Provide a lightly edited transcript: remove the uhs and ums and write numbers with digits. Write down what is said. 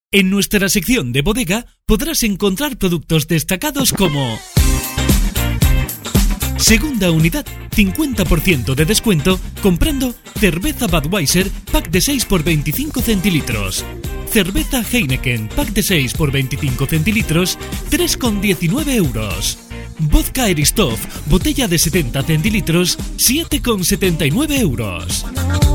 En nuestra sección de bodega podrás encontrar productos destacados como... Segunda unidad, 50% de descuento comprando cerveza Budweiser pack de 6 por 25 centilitros. Cerveza Heineken pack de 6 por 25 centilitros, 3,19 euros. Vodka Eristoff, botella de 70 centilitros, 7,79 euros.